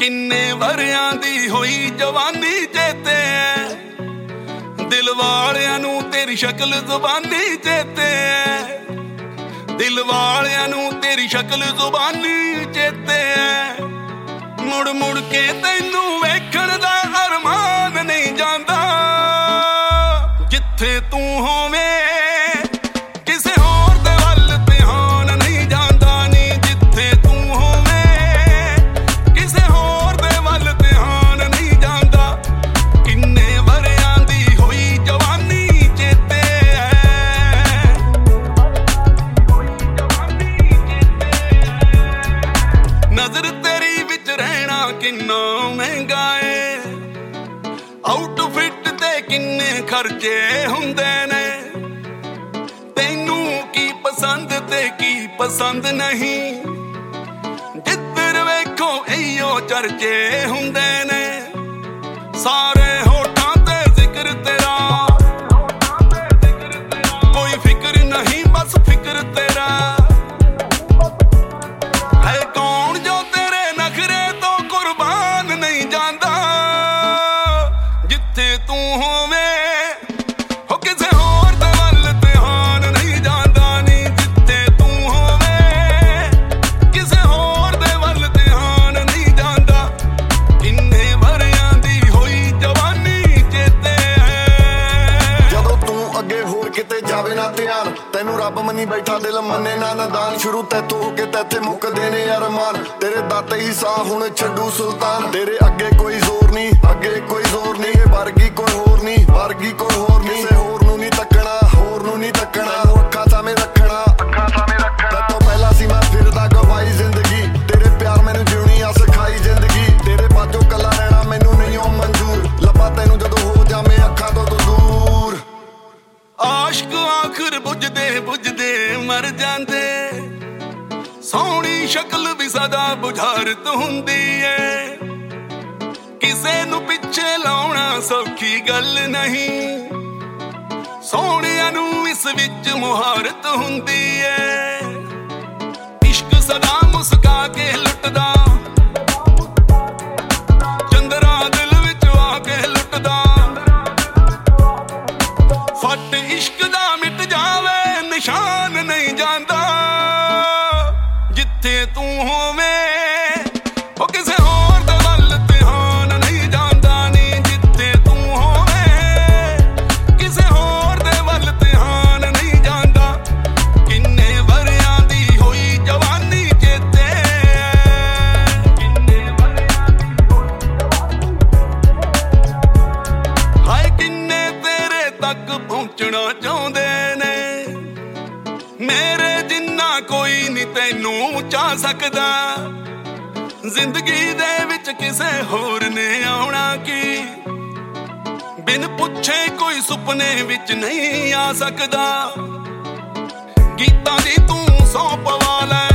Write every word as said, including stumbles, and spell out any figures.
किन्ने वरियां दी होई जवानी चेते है, दिल वालियां नू तेरी शक्ल जुबानी चेते है, दिल वालियां नू तेरी शक्ल जुबानी चेते है। मुड़ मुड़ के तैनू वेखण दा अरमान नहीं जांदा, जिथे तू होवे किसे होर दे वल ध्यान नहीं जांदा नी, जिथे तू होवे किसे होर दे वल ध्यान नहीं जांदा। किन्ने वरियां दी होई जवानी चेते है, नजर तेरी विच रहना किन्ना महंगा है, आउटफिट ते किन्ने खर्चे हुंदे ने, तैनू की पसंद ते की पसंद नहीं, जिधर वेखो इयो चर्चे हुंदे ने। सारे होठां ते जिक्र तेरा, कोई फिक्र नहीं बस फिक्र तेरा है। कौन जो तेरे नखरे तो कुर्बान नहीं जांदा, जिथे तू होवे हो किसे होर दे वल ध्यान नहीं जांदा नी, जिथे तू होवे किसे होर दे वल ध्यान नहीं जांदा। किन्ने वरियां दी होई जवानी चेते है, जदों तू अगे होर किते जावे ना ध्यान, तैनू रब मनी बैठा दिल मन्ने ना नदान। शुरू तैथों होके तैथे मुकदे ने अरमान, तेरे दाते ही सा हुण छड्डू सुल्तान। तेरे अगे कोई जोर नहीं, अगे कोई जोर नहीं, वर्गी कोई होर नहीं, वर्गी कोई होर नहीं। किसे होर नू नहीं तकना, होर नू नहीं तकना, अखां सामे रखना, अखां सामे रखना। तैथों पहला सी मैं फिरदा गवाई जिंदगी, तेरे प्यार मैनू जीनी आ सिखाई जिंदगी। तेरे बाजों कला रहना मैनू नहीं हो मंजूर, लब्बा तैनू जदों हो जावे अखां तो दूर। आशिक आखिर बुझदे बुझदे मर जांदे, सोहनी शक्ल भी सदा बुझारत हुंदी है। किसे नू पिछे लाउणा सौखी गल नहीं, सोहणिया नू इस विच मुहारत हुंदी है। इश्क सदा मुस्का के लुटदा, चंदरा दिल विच आके लुटदा। फट इश्क दा मिट जावे निशान नहीं जांदा, जिथे तू होवे ओ किसे होर दे वल ध्यान नहीं जांदा नी, जिथे तू होवे किसे होर दे वल ध्यान नहीं जांदा। किन्ने वरियां दी होई जवानी चेते है, किन्ने वरियां दी होई हाय किन्ने तेरे तक पहुंचना चाहुंदे ने, मेरे जिन्ना कोई नहीं तैनू चाह सकदा। जिंदगी दे विच किसे होर ने आउणा की, बिन पुछे कोई सुपने विच नहीं आ सकदा। गीतां दी तू सौं पवा लै,